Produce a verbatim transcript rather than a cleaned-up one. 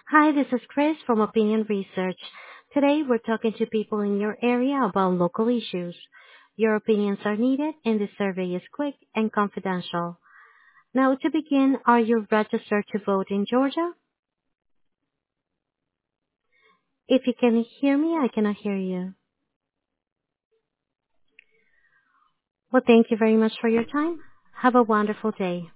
Hi, this is Chris from Opinion Research. Today we're talking to people in your area about local issues. Your opinions are needed and the survey is quick and confidential. Now to begin, are you registered to vote in Georgia? If you can hear me, I cannot hear you. Well, thank you very much for your time. Have a wonderful day.